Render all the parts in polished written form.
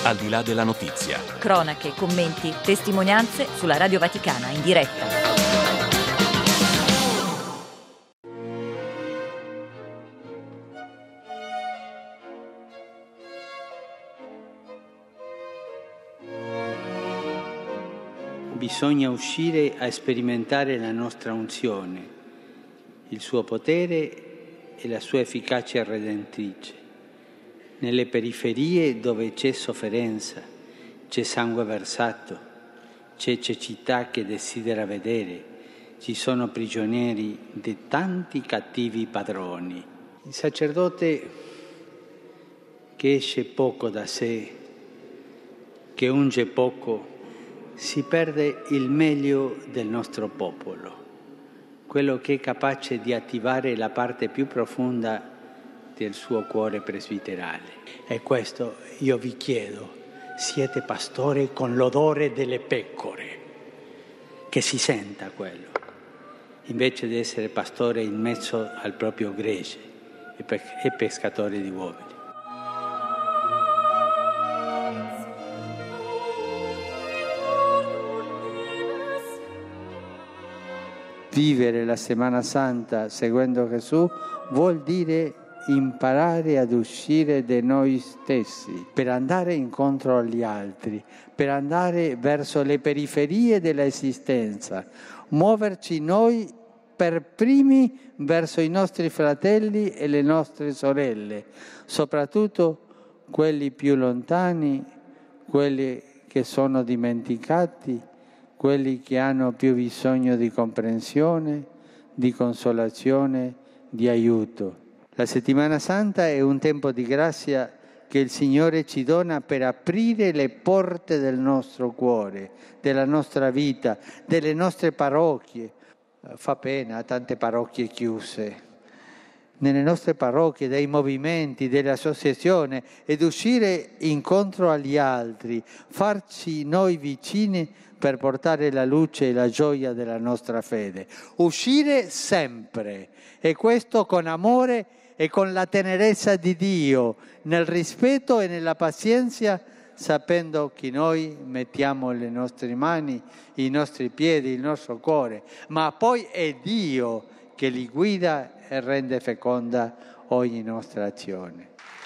Al di là della notizia. Cronache, commenti, testimonianze sulla Radio Vaticana in diretta. Bisogna uscire a sperimentare la nostra unzione, il suo potere e la sua efficacia redentrice. Nelle periferie dove c'è sofferenza, c'è sangue versato, c'è cecità che desidera vedere, ci sono prigionieri di tanti cattivi padroni. Il sacerdote che esce poco da sé, che unge poco, si perde il meglio del nostro popolo, quello che è capace di attivare la parte più profonda del suo cuore presbiterale. E questo io vi chiedo, siete pastori con l'odore delle pecore, che si senta quello, invece di essere pastore in mezzo al proprio gregge e pescatore di uomini. Vivere la Settimana Santa seguendo Gesù vuol dire imparare ad uscire da noi stessi, per andare incontro agli altri, per andare verso le periferie dell'esistenza, muoverci noi per primi verso i nostri fratelli e le nostre sorelle, soprattutto quelli più lontani, quelli che sono dimenticati, quelli che hanno più bisogno di comprensione, di consolazione, di aiuto. La Settimana Santa è un tempo di grazia che il Signore ci dona per aprire le porte del nostro cuore, della nostra vita, delle nostre parrocchie. Fa pena, tante parrocchie chiuse. Nelle nostre parrocchie, dei movimenti, delle associazioni, ed uscire incontro agli altri, farci noi vicini per portare la luce e la gioia della nostra fede. Uscire sempre, e questo con amore e con la tenerezza di Dio, nel rispetto e nella pazienza, sapendo che noi mettiamo le nostre mani, i nostri piedi, il nostro cuore, ma poi è Dio che li guida e rende feconda ogni nostra azione.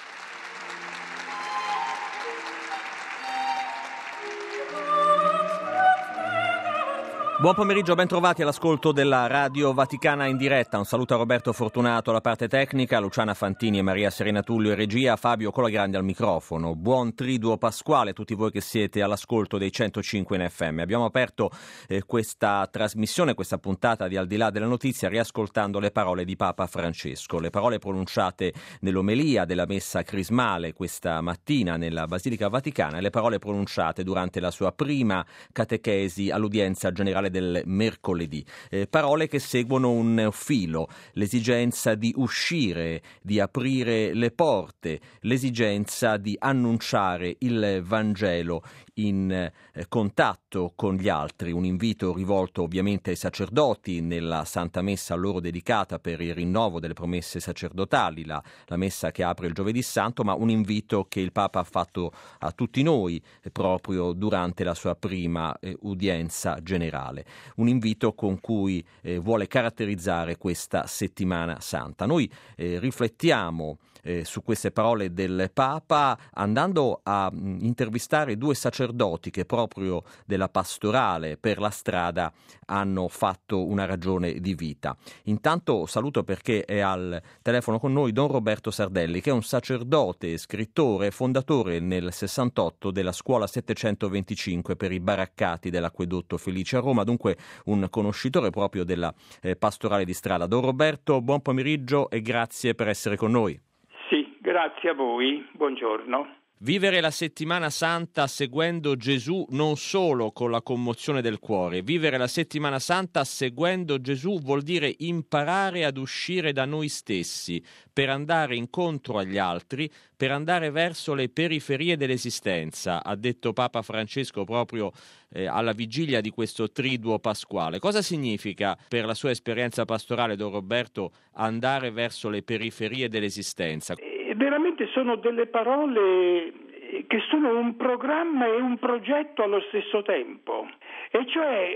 Buon pomeriggio, ben trovati all'ascolto della Radio Vaticana in diretta. Un saluto a Roberto Fortunato alla parte tecnica, Luciana Fantini e Maria Serena Tullio in regia, Fabio Colagrandi al microfono. Buon triduo pasquale a tutti voi che siete all'ascolto dei 105 in FM. Abbiamo aperto questa trasmissione, questa puntata di Al di là della notizia, riascoltando le parole di Papa Francesco, le parole pronunciate nell'omelia della messa crismale questa mattina nella Basilica Vaticana e le parole pronunciate durante la sua prima catechesi all'udienza generale del mercoledì, parole che seguono un filo, l'esigenza di uscire, di aprire le porte, l'esigenza di annunciare il Vangelo in contatto con gli altri, un invito rivolto ovviamente ai sacerdoti nella Santa Messa a loro dedicata per il rinnovo delle promesse sacerdotali, la messa che apre il Giovedì Santo, ma un invito che il Papa ha fatto a tutti noi proprio durante la sua prima udienza generale, un invito con cui vuole caratterizzare questa Settimana Santa. Noi riflettiamo su queste parole del Papa andando a intervistare due sacerdoti che proprio della pastorale per la strada hanno fatto una ragione di vita. Intanto saluto perché è al telefono con noi Don Roberto Sardelli, che è un sacerdote, scrittore, fondatore nel 68 della scuola 725 per i baraccati dell'Acquedotto Felice a Roma, dunque un conoscitore proprio della pastorale di strada. Don Roberto, buon pomeriggio e grazie per essere con noi. Grazie a voi, buongiorno. Vivere la Settimana Santa seguendo Gesù non solo con la commozione del cuore, vivere la Settimana Santa seguendo Gesù vuol dire imparare ad uscire da noi stessi per andare incontro agli altri, per andare verso le periferie dell'esistenza, ha detto Papa Francesco proprio alla vigilia di questo triduo pasquale. Cosa significa per la sua esperienza pastorale, Don Roberto, andare verso le periferie dell'esistenza? Veramente sono delle parole che sono un programma e un progetto allo stesso tempo, e cioè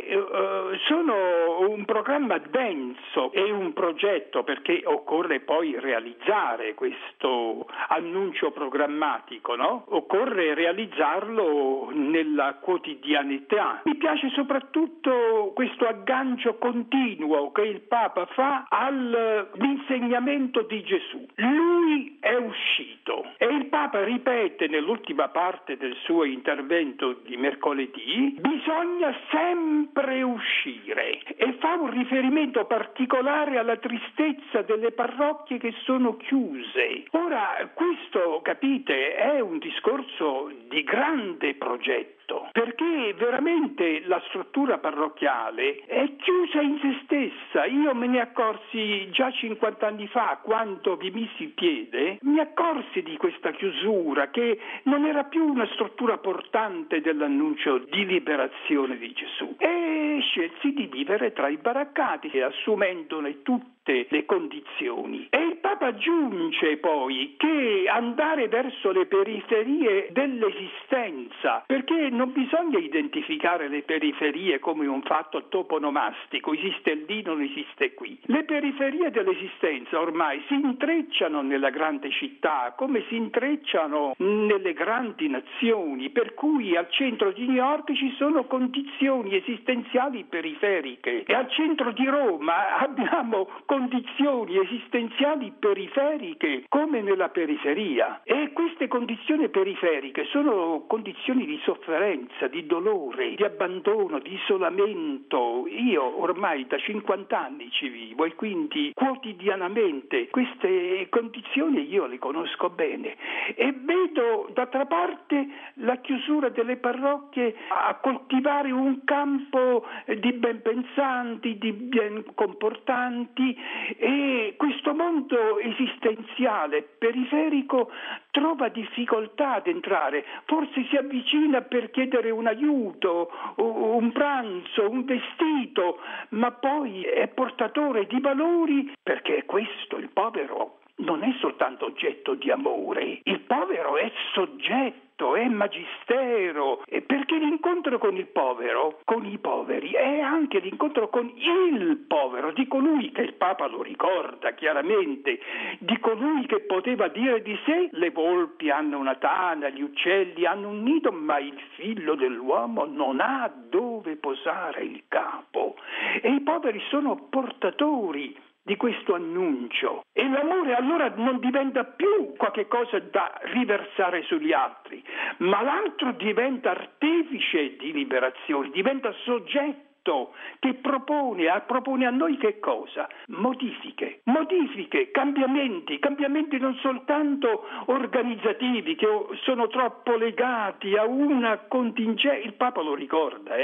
sono un programma denso e un progetto, perché occorre poi realizzare questo annuncio programmatico, no? Occorre realizzarlo nella quotidianità. Mi piace soprattutto questo aggancio continuo che il Papa fa all'insegnamento di Gesù. Lui è uscito e il Papa ripete nell'ultima parte del suo intervento di mercoledì: bisogna sempre uscire, e fa un riferimento particolare alla tristezza delle parrocchie che sono chiuse. Ora, questo, capite, è un discorso di grande progetto, perché veramente la struttura parrocchiale è chiusa in se stessa. Io me ne accorsi già 50 anni fa, quando vi misi il piede, mi accorsi di questa chiusura, che non era più una struttura portante dell'annuncio di liberazione di Gesù, e scelsi di vivere tra i baraccati, assumendone tutte le condizioni. E il Papa aggiunge poi che andare verso le periferie dell'esistenza, perché non bisogna identificare le periferie come un fatto toponomastico, esiste lì, non esiste qui. Le periferie dell'esistenza ormai si intrecciano nella grande città, come si intrecciano nelle grandi nazioni, per cui al centro di New York ci sono condizioni esistenziali periferiche, e al centro di Roma abbiamo condizioni esistenziali periferiche come nella periferia, e queste condizioni periferiche sono condizioni di sofferenza, di dolore, di abbandono, di isolamento. Io ormai da 50 anni ci vivo, e quindi quotidianamente queste condizioni io le conosco bene, e vedo d'altra parte la chiusura delle parrocchie a coltivare un campo di ben pensanti, di ben comportanti, e questo mondo esistenziale periferico trova difficoltà ad entrare, forse si avvicina per chiedere un aiuto, un pranzo, un vestito, ma poi è portatore di valori, perché questo, il povero, non è soltanto oggetto di amore, il povero è soggetto, è magistero, perché l'incontro con il povero, con i poveri, è anche l'incontro con il povero, di colui che il Papa lo ricorda chiaramente, di colui che poteva dire di sé: le volpi hanno una tana, gli uccelli hanno un nido, ma il figlio dell'uomo non ha dove posare il capo. E i poveri sono portatori di questo annuncio, e l'amore allora non diventa più qualche cosa da riversare sugli altri, ma l'altro diventa artefice di liberazione, diventa soggetto che propone a noi che cosa? Modifiche, cambiamenti non soltanto organizzativi, che sono troppo legati a una contingenza. Il Papa lo ricorda,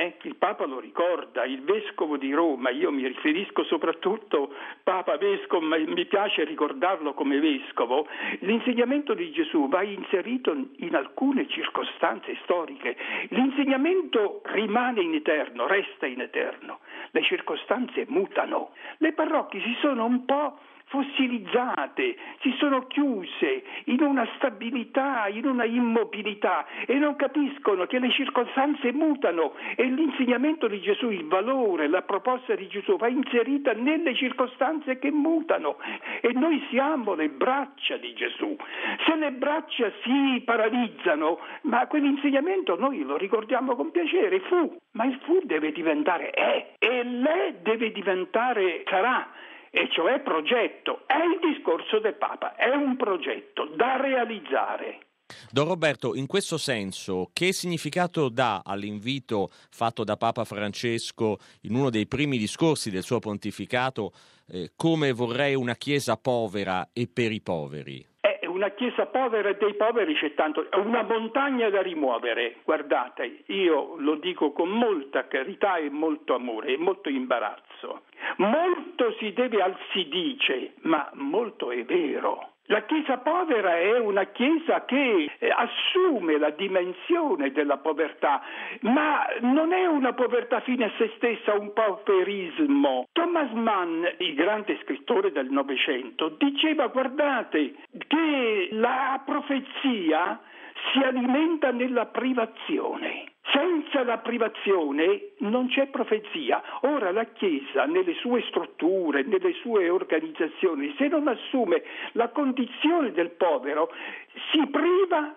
il Vescovo di Roma, io mi riferisco soprattutto Papa Vescovo, ma mi piace ricordarlo come Vescovo. L'insegnamento di Gesù va inserito in alcune circostanze storiche. L'insegnamento rimane in eterno, resta in eterno. Le circostanze mutano. Le parrocchie si sono un po' fossilizzate, si sono chiuse in una stabilità, in una immobilità, e non capiscono che le circostanze mutano, e l'insegnamento di Gesù, il valore, la proposta di Gesù va inserita nelle circostanze che mutano, e noi siamo le braccia di Gesù. Se le braccia si paralizzano, ma quell'insegnamento noi lo ricordiamo con piacere, ma il fu deve diventare è, e le deve diventare sarà. E cioè progetto. È il discorso del Papa, è un progetto da realizzare. Don Roberto, in questo senso, che significato dà all'invito fatto da Papa Francesco in uno dei primi discorsi del suo pontificato, come vorrei una Chiesa povera e per i poveri? Una Chiesa povera e dei poveri c'è tanto, è una montagna da rimuovere. Guardate, io lo dico con molta carità e molto amore e molto imbarazzo. Molto si dice, ma molto è vero. La Chiesa povera è una Chiesa che assume la dimensione della povertà, ma non è una povertà fine a se stessa, un pauperismo. Thomas Mann, il grande scrittore del Novecento, diceva: guardate che la profezia si alimenta nella privazione. Senza la privazione non c'è profezia. Ora la Chiesa, nelle sue strutture, nelle sue organizzazioni, se non assume la condizione del povero, si priva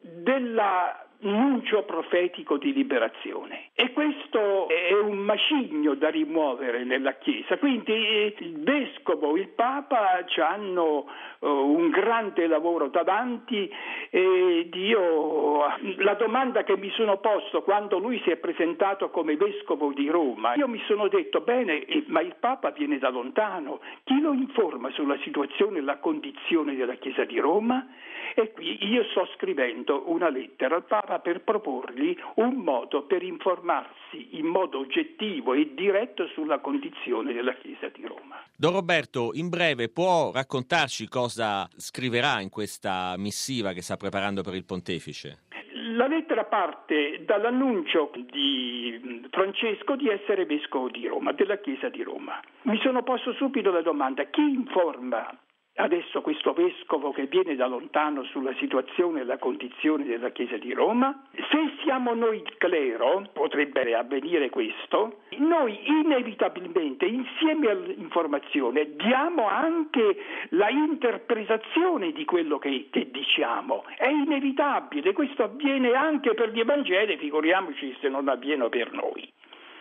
dell'annuncio profetico di liberazione. E questo è un macigno da rimuovere nella Chiesa. Quindi il Vescovo, il Papa hanno un grande lavoro davanti ed io la domanda che mi sono posto quando lui si è presentato come Vescovo di Roma, io mi sono detto bene, ma il Papa viene da lontano, chi lo informa sulla situazione e la condizione della Chiesa di Roma? E qui io sto scrivendo una lettera al Papa per proporgli un modo per informarsi in modo oggettivo e diretto sulla condizione della Chiesa di Roma. Don Roberto, in breve può raccontarci cosa scriverà in questa missiva che sta preparando per il Pontefice? La lettera parte dall'annuncio di Francesco di essere Vescovo di Roma, della Chiesa di Roma. Mi sono posto subito la domanda: chi informa adesso questo vescovo che viene da lontano sulla situazione e la condizione della Chiesa di Roma? Se siamo noi il clero, potrebbe avvenire questo, noi inevitabilmente insieme all'informazione diamo anche la interpretazione di quello che diciamo. È inevitabile, questo avviene anche per gli Evangeli, figuriamoci se non avviene per noi.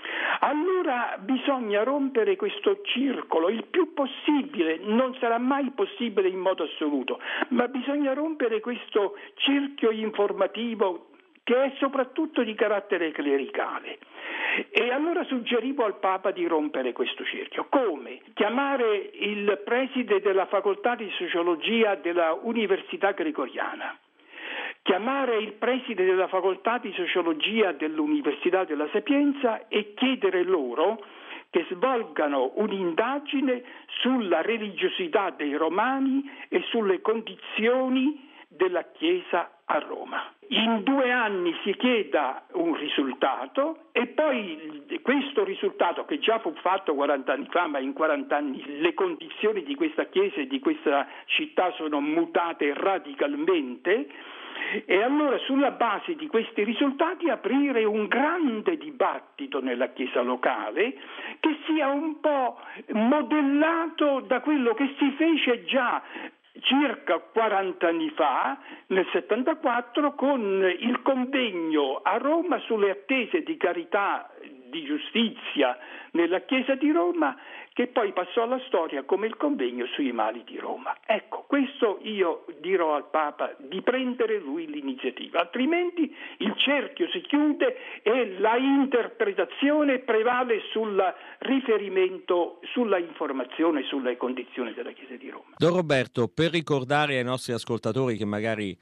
Allora bisogna rompere questo circolo il più possibile, non sarà mai possibile in modo assoluto, ma bisogna rompere questo cerchio informativo che è soprattutto di carattere clericale. E allora suggerivo al Papa di rompere questo cerchio. Come? Chiamare il preside della facoltà di sociologia della Università Gregoriana, chiamare il preside della facoltà di sociologia dell'Università della Sapienza e chiedere loro che svolgano un'indagine sulla religiosità dei romani e sulle condizioni della Chiesa a Roma. In 2 anni si chieda un risultato e poi questo risultato, che già fu fatto 40 anni fa, ma in 40 anni le condizioni di questa Chiesa e di questa città sono mutate radicalmente, e allora sulla base di questi risultati aprire un grande dibattito nella Chiesa locale che sia un po' modellato da quello che si fece già circa 40 anni fa, nel 74, con il convegno a Roma sulle attese di carità, di giustizia nella Chiesa di Roma, che poi passò alla storia come il convegno sui mali di Roma. Ecco, questo io dirò al Papa di prendere lui l'iniziativa, altrimenti il cerchio si chiude e la interpretazione prevale sul riferimento, sulla informazione, sulle condizioni della Chiesa di Roma. Don Roberto, per ricordare ai nostri ascoltatori che magari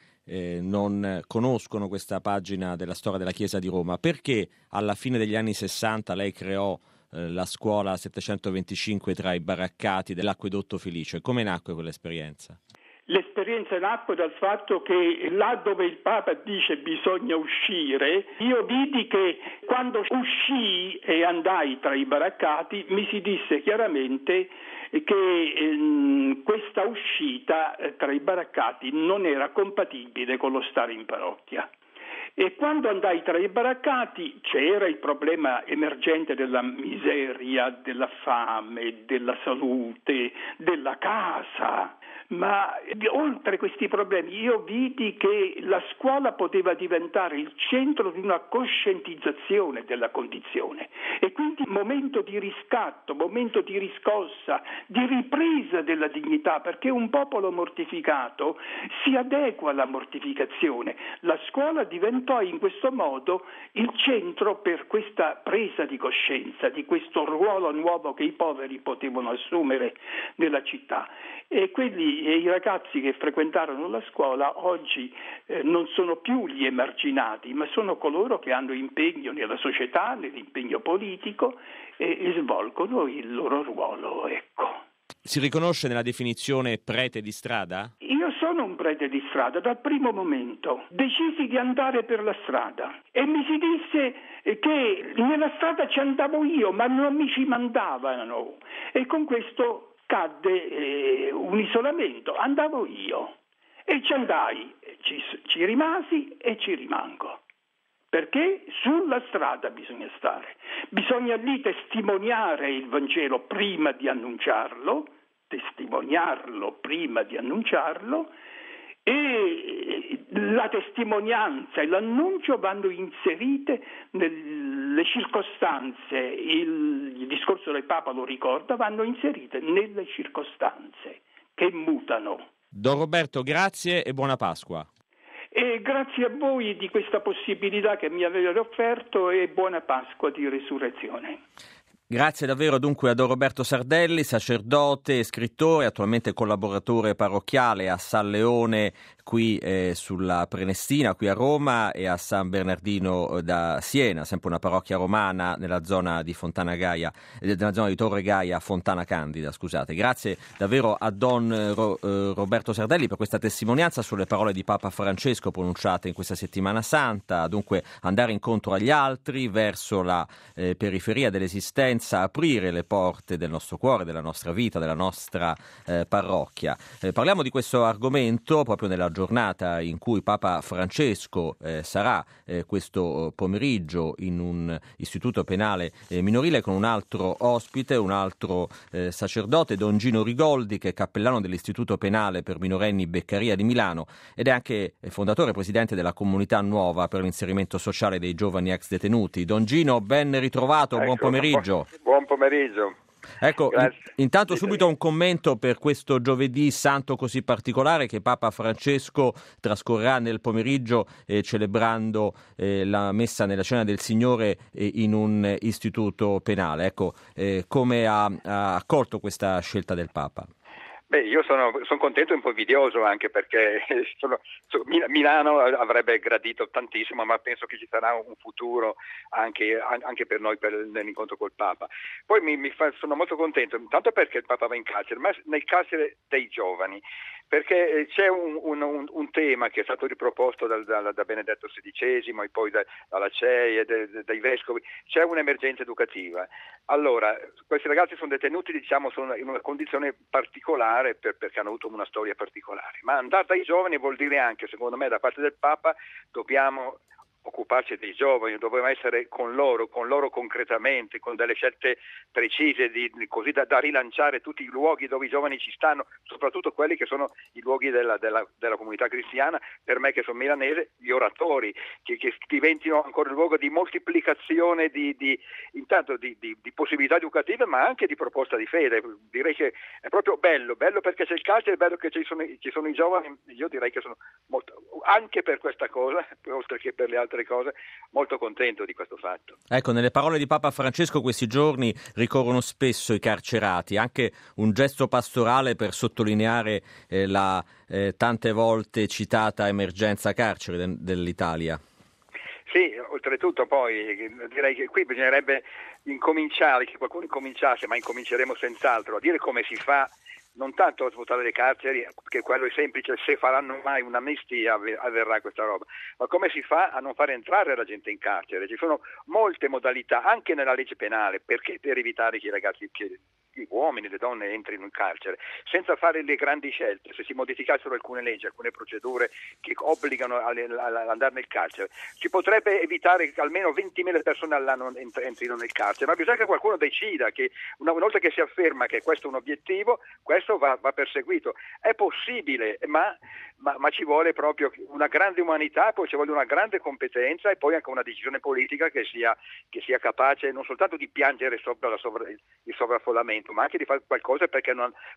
non conoscono questa pagina della storia della Chiesa di Roma, perché alla fine degli anni 60 lei creò la scuola 725 tra i baraccati dell'Acquedotto Felice? Come nacque quell'esperienza? L'esperienza nacque dal fatto che là dove il Papa dice bisogna uscire, io vidi che quando uscii e andai tra i baraccati mi si disse chiaramente che questa uscita tra i baraccati non era compatibile con lo stare in parrocchia. E quando andai tra i baraccati c'era il problema emergente della miseria, della fame, della salute, della casa. Ma oltre questi problemi io vidi che la scuola poteva diventare il centro di una coscientizzazione della condizione e quindi momento di riscatto, momento di riscossa, di ripresa della dignità, perché un popolo mortificato si adegua alla mortificazione. La scuola diventò in questo modo il centro per questa presa di coscienza, di questo ruolo nuovo che i poveri potevano assumere nella città. E i ragazzi che frequentarono la scuola oggi non sono più gli emarginati, ma sono coloro che hanno impegno nella società, nell'impegno politico e svolgono il loro ruolo, ecco. Si riconosce nella definizione prete di strada? Io sono un prete di strada dal primo momento. Decisi di andare per la strada e mi si disse che nella strada ci andavo io, ma non mi ci mandavano, e con questo cadde un isolamento, andavo io. E ci andai, ci rimasi e ci rimango. Perché sulla strada bisogna stare, bisogna lì testimoniare il Vangelo prima di annunciarlo, e la testimonianza e l'annuncio vanno inserite nelle circostanze, il discorso del Papa lo ricorda, vanno inserite nelle circostanze che mutano. Don Roberto, grazie e buona Pasqua. E grazie a voi di questa possibilità che mi avete offerto e buona Pasqua di Resurrezione. Grazie davvero dunque a Don Roberto Sardelli, sacerdote e scrittore, attualmente collaboratore parrocchiale a San Leone qui sulla Prenestina, qui a Roma, e a San Bernardino da Siena, sempre una parrocchia romana nella zona di Fontana Gaia, nella zona di Torre Gaia, Fontana Candida, scusate. Grazie davvero a Don Roberto Sardelli per questa testimonianza sulle parole di Papa Francesco pronunciate in questa settimana santa, dunque andare incontro agli altri verso la periferia dell'esistenza, aprire le porte del nostro cuore, della nostra vita, della nostra parrocchia. Parliamo di questo argomento proprio nella giornata in cui Papa Francesco sarà questo pomeriggio in un istituto penale minorile con un altro ospite, un altro sacerdote, Don Gino Rigoldi, che è cappellano dell'Istituto Penale per Minorenni Beccaria di Milano ed è anche fondatore e presidente della Comunità Nuova per l'inserimento sociale dei giovani ex detenuti. Don Gino, ben ritrovato, buon pomeriggio. Buon pomeriggio. Ecco, intanto subito un commento per questo giovedì santo così particolare che Papa Francesco trascorrerà nel pomeriggio celebrando la messa nella Cena del Signore in un istituto penale. Ecco, come ha accolto questa scelta del Papa? Beh, io sono contento e un po' invidioso anche perché Milano avrebbe gradito tantissimo, ma penso che ci sarà un futuro anche per noi nell'incontro col Papa. Poi sono molto contento, intanto perché il Papa va in carcere, ma nel carcere dei giovani, perché c'è un tema che è stato riproposto da Benedetto XVI e poi dalla CEI e dai vescovi. C'è un'emergenza educativa. Allora, questi ragazzi sono detenuti, sono in una condizione particolare perché hanno avuto una storia particolare, ma andare dai giovani vuol dire anche, secondo me, da parte del Papa dobbiamo occuparci dei giovani, dobbiamo essere con loro concretamente, con delle scelte precise, così da rilanciare tutti i luoghi dove i giovani ci stanno, soprattutto quelli che sono i luoghi della comunità cristiana, per me che sono milanese, gli oratori, che diventino ancora il luogo di moltiplicazione intanto di possibilità educative, ma anche di proposta di fede. Direi che è proprio bello perché c'è il carcere, è bello che ci sono i giovani. Io direi che sono molto, anche per questa cosa, oltre che per le altre cose, molto contento di questo fatto. Ecco, nelle parole di Papa Francesco questi giorni ricorrono spesso i carcerati, anche un gesto pastorale per sottolineare la tante volte citata emergenza carcere dell'Italia. Sì, oltretutto poi direi che qui bisognerebbe incominciare, che qualcuno incominciasse, ma incominceremo senz'altro, a dire come si fa. Non tanto a svuotare le carceri, che quello è semplice, se faranno mai un'amnistia avverrà questa roba, ma come si fa a non far entrare la gente in carcere? Ci sono molte modalità, anche nella legge penale, per evitare che i ragazzi, gli uomini, le donne entrino in carcere, senza fare le grandi scelte. Se si modificassero alcune leggi, alcune procedure che obbligano ad andare nel carcere, si potrebbe evitare che almeno 20.000 persone all'anno entrino nel carcere, ma bisogna che qualcuno decida che una volta che si afferma che questo è un obiettivo, questo va perseguito. È possibile, ma ci vuole proprio una grande umanità, poi ci vuole una grande competenza e poi anche una decisione politica che sia capace non soltanto di piangere sopra il sovraffollamento, ma anche di fare qualcosa perché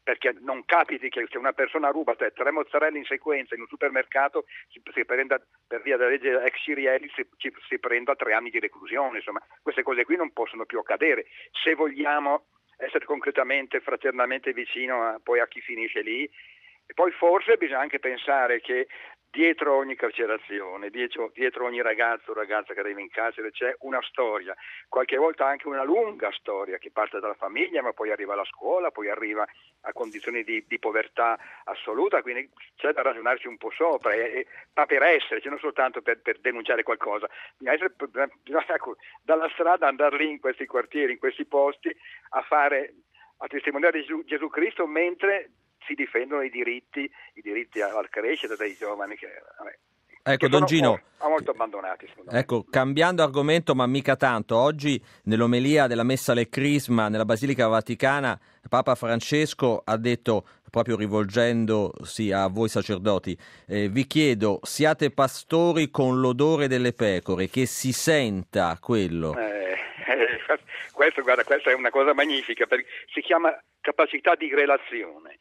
non capiti che se una persona ruba 3 mozzarelle in sequenza in un supermercato si prenda, per via della legge ex Cirielli, si prenda 3 anni di reclusione. Insomma, queste cose qui non possono più accadere se vogliamo essere concretamente, fraternamente vicino poi a chi finisce lì. E poi forse bisogna anche pensare che dietro ogni carcerazione, dietro ogni ragazzo o ragazza che arriva in carcere c'è una storia, qualche volta anche una lunga storia che parte dalla famiglia, ma poi arriva alla scuola, poi arriva a condizioni di povertà assoluta, quindi c'è da ragionarci un po' sopra, ma per esserci, non soltanto per denunciare qualcosa. Bisogna dalla strada andare lì in questi quartieri, in questi posti, a testimoniare Gesù Cristo mentre si difendono i diritti alla crescita dei giovani Ecco, Don Gino, molto abbandonati. Ecco, cambiando argomento, ma mica tanto, oggi nell'omelia della Messa alle Crisma nella Basilica Vaticana, Papa Francesco ha detto, proprio rivolgendosi a voi sacerdoti, vi chiedo, siate pastori con l'odore delle pecore, che si senta quello. Questa è una cosa magnifica, perché si chiama capacità di relazione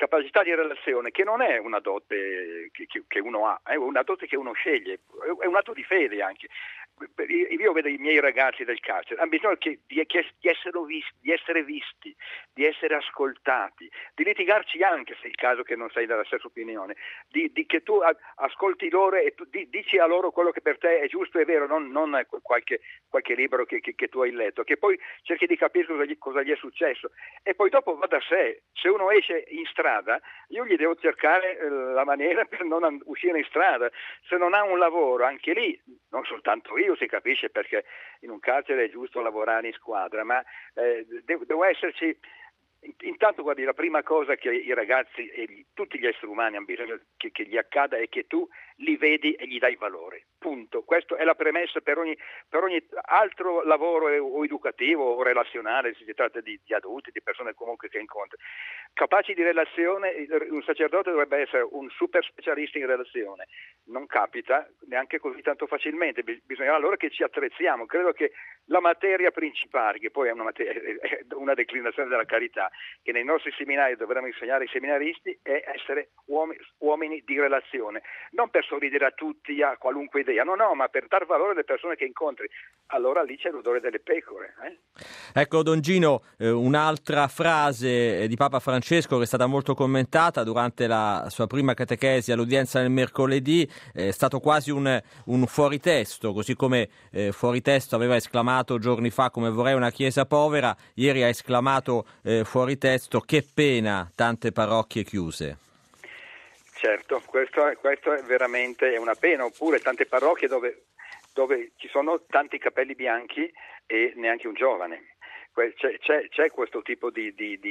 che non è una dote che uno ha, è una dote che uno sceglie, è un atto di fede anche. Io vedo i miei ragazzi del carcere, hanno bisogno di essere visti, di essere ascoltati, di litigarci anche se è il caso che non sei della stessa opinione, di che tu ascolti loro e tu dici a loro quello che per te è giusto e vero, non qualche libro che tu hai letto, che poi cerchi di capire cosa gli è successo e poi dopo va da sé. Se uno esce in strada, io gli devo cercare la maniera per non uscire in strada. Se non ha un lavoro, anche lì, non soltanto io, si capisce, perché in un carcere è giusto lavorare in squadra, ma devo esserci. Intanto, guardi, la prima cosa che i ragazzi e tutti gli esseri umani hanno bisogno che gli accada è che tu li vedi e gli dai valore. Punto. Questa è la premessa per ogni altro lavoro o educativo o relazionale, se si tratta di adulti, di persone comunque che incontri. Capaci di relazione, un sacerdote dovrebbe essere un super specialista in relazione. Non capita neanche così tanto facilmente, bisogna allora che ci attrezziamo. Credo che la materia principale, che poi è una declinazione della carità, che nei nostri seminari dovremmo insegnare ai seminaristi, è essere uomini di relazione, non per sorridere a tutti, a qualunque idea, no, ma per dar valore alle persone che incontri. Allora lì c'è l'odore delle pecore. Ecco, Don Gino, un'altra frase di Papa Francesco che è stata molto commentata durante la sua prima catechesi all'udienza del mercoledì, è stato quasi un fuoritesto, così come fuoritesto aveva esclamato giorni fa come vorrei una chiesa povera, ieri ha esclamato fuori testo, che pena tante parrocchie chiuse. Certo, questo è veramente una pena, oppure tante parrocchie dove ci sono tanti capelli bianchi e neanche un giovane. C'è questo tipo di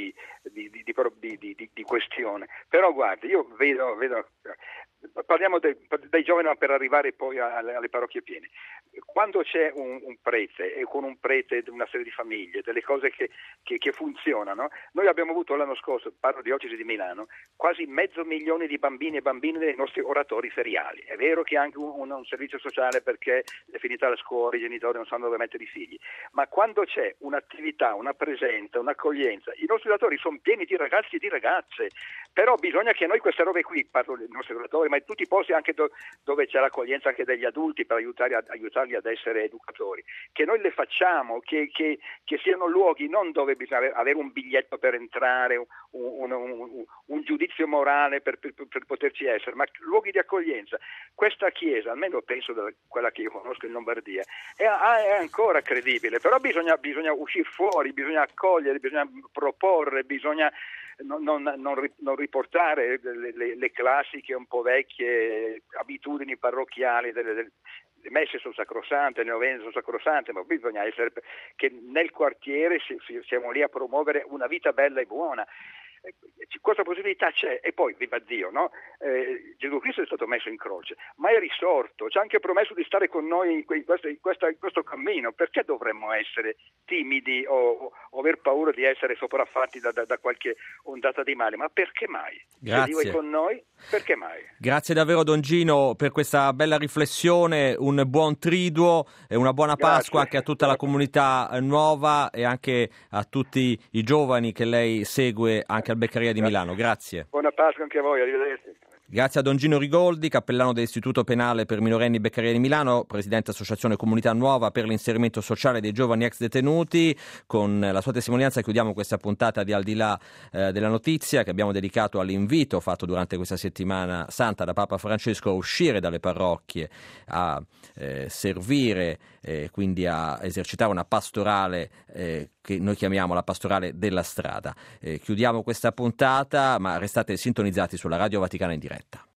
questione. Però guardi, io vedo parliamo dei giovani, ma per arrivare poi alle parrocchie piene. Quando c'è un prete e con un prete una serie di famiglie, delle cose che funzionano, noi abbiamo avuto l'anno scorso, parlo di Diocesi di Milano, quasi 500.000 di bambini e bambine nei nostri oratori feriali. È vero che è anche un servizio sociale perché è finita la scuola, i genitori non sanno dove mettere i figli, ma quando c'è un'attività, una presenza, un'accoglienza, i nostri oratori sono pieni di ragazzi e di ragazze, però bisogna che noi queste robe qui, parlo dei nostri oratori, ma in tutti i posti anche dove c'è l'accoglienza anche degli adulti per aiutarli ad essere educatori, che noi le facciamo, che siano luoghi non dove bisogna avere un biglietto per entrare, un giudizio morale per poterci essere, ma luoghi di accoglienza. Questa chiesa, almeno penso quella che io conosco in Lombardia, è ancora credibile, però bisogna uscire fuori, bisogna accogliere, bisogna proporre, bisogna non riportare le classiche un po' vecchie abitudini parrocchiali. Le messe sono sacrosante, le novene sono sacrosante, ma bisogna essere che nel quartiere siamo lì a promuovere una vita bella e buona. Questa possibilità c'è, e poi viva Dio, no? Gesù Cristo è stato messo in croce, ma è risorto, ci ha anche promesso di stare con noi in questo cammino. Perché dovremmo essere timidi o aver paura di essere sopraffatti da qualche ondata di male? Ma perché mai? Grazie. Se Dio è con noi, perché mai? Grazie davvero, Don Gino, per questa bella riflessione, un buon triduo e una buona Pasqua anche a tutta la comunità nuova e anche a tutti i giovani che lei segue anche al Beccaria di Milano. Grazie. Buona Pasqua anche a voi, arrivederci. Grazie a Don Gino Rigoldi, cappellano dell'Istituto Penale per Minorenni Beccaria di Milano, presidente Associazione Comunità Nuova per l'inserimento sociale dei giovani ex detenuti. Con la sua testimonianza chiudiamo questa puntata di Al di là della notizia, che abbiamo dedicato all'invito fatto durante questa settimana santa da Papa Francesco a uscire dalle parrocchie, a servire, quindi a esercitare una pastorale che noi chiamiamo la pastorale della strada. Chiudiamo questa puntata, ma restate sintonizzati sulla Radio Vaticana in diretta.